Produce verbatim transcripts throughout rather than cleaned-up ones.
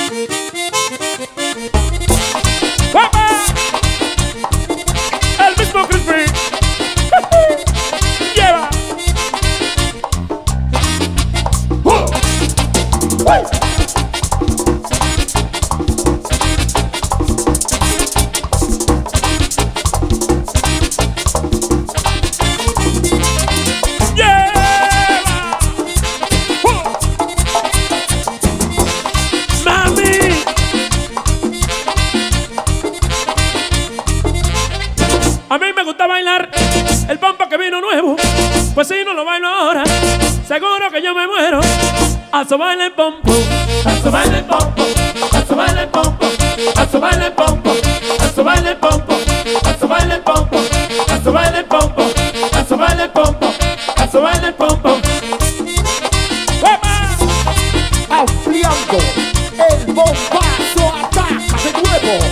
¡Guapa! El mismo Crispy. Lleva. ¡Uh! ¡Uy! A mí me gusta bailar el pompo que vino nuevo, pues si no lo bailo ahora, seguro que yo me muero. A su baile el pompo, a su baile el pompo, a su baile el pompo, a su baile el pompo, a su baile el pompo, a su baile el pompo, a su baile el pompo, a su baile el pompo, a su baile el pompo. Ampliando el bombazo, ataca de nuevo.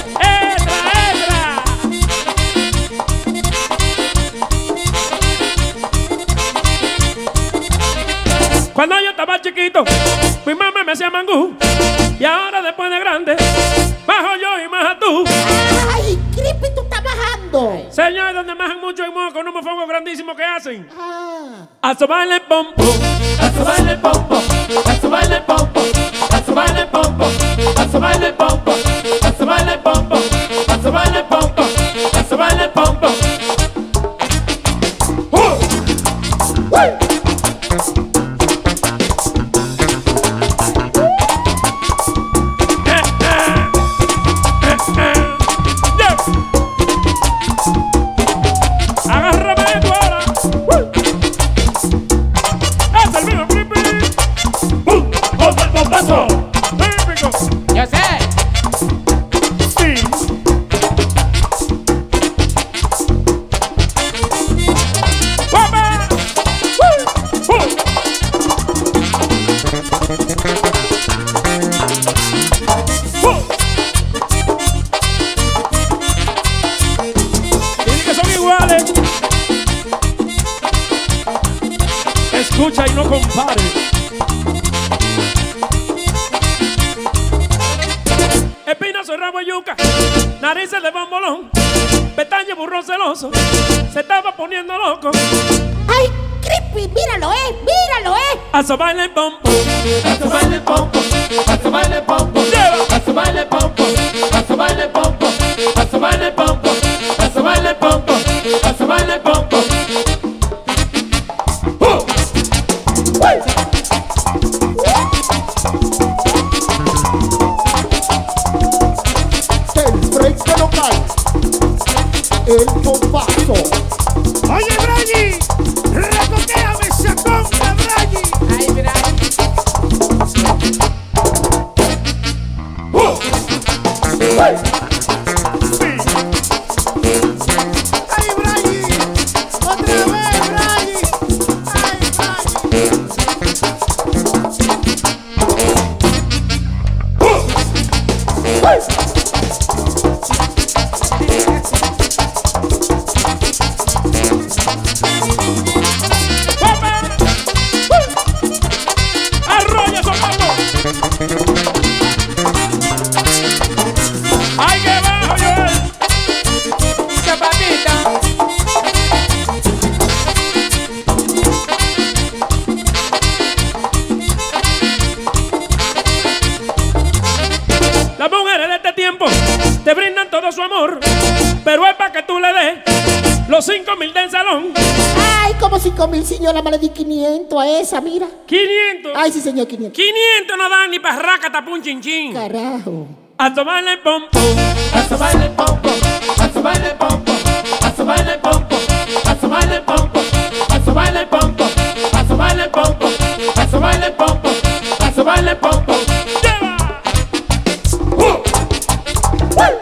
Cuando yo estaba chiquito, mi mamá me hacía mangú. Y ahora después de grande, bajo yo y maja tú. ¡Ay, Crispy, tú estás bajando! Señor, donde majan mucho y moco, con un mofongo grandísimo que hacen. Ah. A su baile el pompo, a su baile el pompo, a su baile el pompo, a su baile el pompo, a su baile el pompo, a su baile el pompo, a su baile el pompo, a su baile el pompo. ¡Uh! ¡Uy! Yo sé. Sí. ¡Guapa! ¡Uh! ¡Uh! ¡Uh! Dicen que son iguales. Escucha y no compare. Espinazo y rabo de yuca, narices de bombolón, pestaña burro celoso, se estaba poniendo loco. ¡Ay, Crispy, míralo, eh! ¡Míralo, eh! A su baile el pompo, a su baile el pompo, a su baile el pompo, a su baile el pompo, a su baile el pompo, a su baile el pompo, a su baile el pompo, a su baile el pompo. ¡Uh! ¡Uy! Frente local, el bombazo. Oye, Bragi, recoquéame esa conga, Bragi. Ay, Bragi. ¡Uh! ¡Uy! Sí. Ay, Bragi, otra vez, Bragi. Ay, Bragi. ¡Uh! ¡Uy! ¡Arroya, sopapo! ¡Ay, que bajo, Joel! Zapatito. Las mujeres de este tiempo te brindan todo su amor, pero es para que tú le des los cinco mil del salón. ¡Ay, como cinco mil, señora! Me le di quinientos a esa, mira. quinientos. ¡Ay, sí, señor, quinientos! quinientos no dan ni para raca tapun chin chin. ¡Carajo! A su baile el pompo, a su baile el pompo, a su baile el pompo, a su baile el pompo, a su baile el pompo, a su baile el pompo, a su baile el pompo, a su baile el pompo, a su baile el pompo. ¡Lleva! ¡Uh! ¡Uy!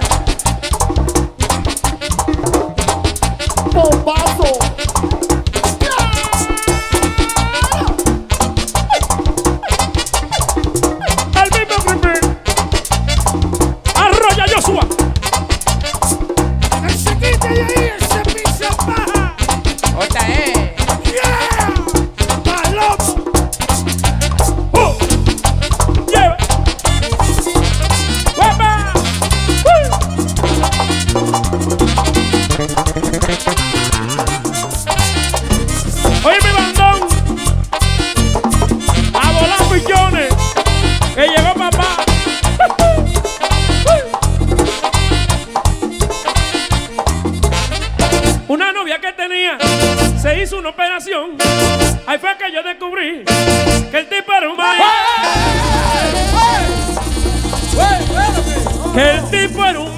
¡Bombazo! ¡Al mismo Crispy! ¡Arroya Joshua! Que se quite de ahí ese piso baja. Otra, eh. Yeah. Palomo. ¡Uh! me hizo una operación. Ahí fue que yo descubrí que el tipo era un maíz. Que el tipo era un